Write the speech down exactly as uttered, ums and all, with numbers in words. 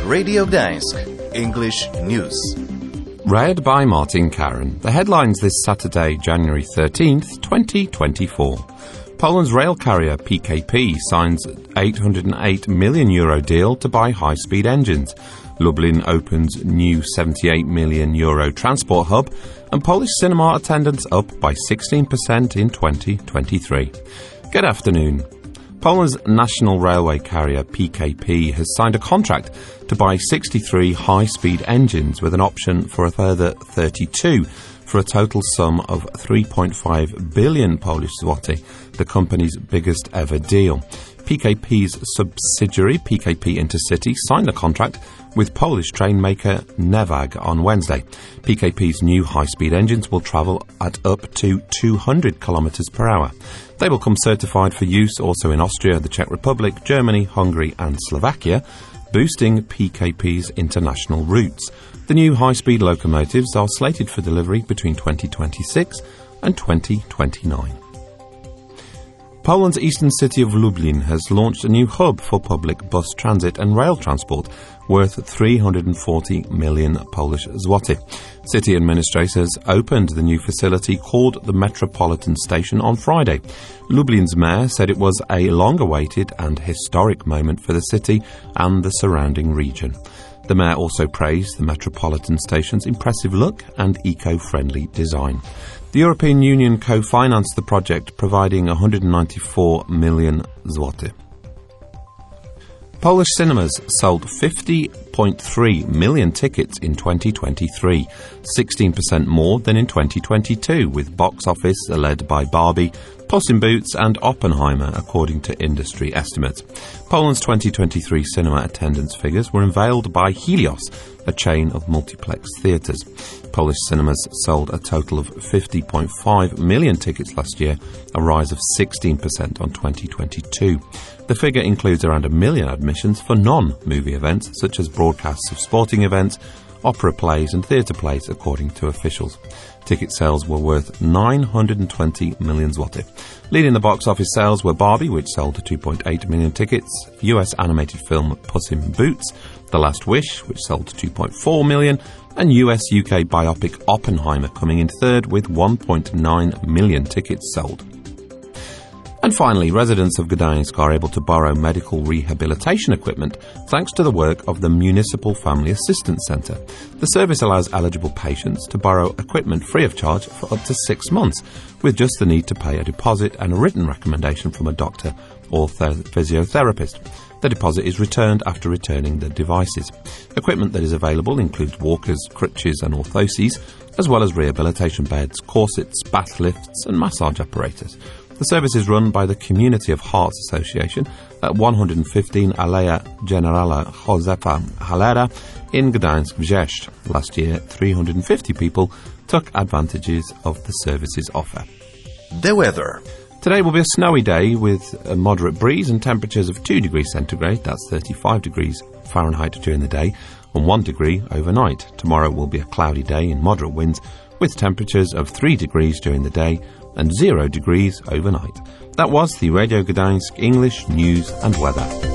Radio Gdańsk, English News. Read by Martin Karen. The headlines this Saturday, January thirteenth, twenty twenty-four. Poland's rail carrier P K P signs eight hundred eight million euro deal to buy high-speed engines. Lublin opens new seventy-eight million euro transport hub, and Polish cinema attendance up by sixteen percent in twenty twenty-three. Good afternoon. Poland's national railway carrier P K P has signed a contract to buy sixty-three high-speed engines with an option for a further thirty-two for a total sum of three point five billion Polish zloty, the company's biggest ever deal. P K P's subsidiary P K P Intercity signed a contract with Polish train maker Nevag on Wednesday. P K P's new high-speed engines will travel at up to two hundred kilometers per hour. They will come certified for use also in Austria, the Czech Republic, Germany, Hungary and Slovakia, boosting P K P's international routes. The new high-speed locomotives are slated for delivery between twenty twenty-six and twenty twenty-nine. Poland's eastern city of Lublin has launched a new hub for public bus transit and rail transport worth three hundred forty million Polish zloty. City administrators opened the new facility called the Metropolitan Station on Friday. Lublin's mayor said it was a long-awaited and historic moment for the city and the surrounding region. The mayor also praised the Metropolitan Station's impressive look and eco-friendly design. The European Union co-financed the project, providing one hundred ninety-four million zloty. Polish cinemas sold fifty point three million tickets in twenty twenty-three, sixteen percent more than in twenty twenty-two, with box office led by Barbie, Puss in Boots and Oppenheimer, according to industry estimates. Poland's twenty twenty-three cinema attendance figures were unveiled by Helios, a chain of multiplex theatres. Polish cinemas sold a total of fifty point five million tickets last year, a rise of sixteen percent on twenty twenty-two. The figure includes around a million admissions for non-movie events, such as broadcasts of sporting events, opera plays and theatre plays, according to officials. Ticket sales were worth nine hundred twenty million zloty. Leading the box office sales were Barbie, which sold two point eight million tickets, U S animated film Puss in Boots, The Last Wish, which sold two point four million, and U S U K biopic Oppenheimer coming in third with one point nine million tickets sold. And finally, residents of Gdańsk are able to borrow medical rehabilitation equipment thanks to the work of the Municipal Family Assistance Centre. The service allows eligible patients to borrow equipment free of charge for up to six months, with just the need to pay a deposit and a written recommendation from a doctor or th- physiotherapist. The deposit is returned after returning the devices. Equipment that is available includes walkers, crutches and orthoses, as well as rehabilitation beds, corsets, bath lifts and massage apparatus. The service is run by the Community of Hearts Association at one hundred fifteen Aleja Generala Josefa Halera in Gdańsk Wrzeszcz. Last year, three hundred fifty people took advantages of the service's offer. The weather. Today will be a snowy day with a moderate breeze and temperatures of two degrees centigrade, that's thirty-five degrees Fahrenheit during the day, and one degree overnight. Tomorrow will be a cloudy day and moderate winds with temperatures of three degrees during the day and zero degrees overnight. That was the Radio Gdańsk English News and Weather.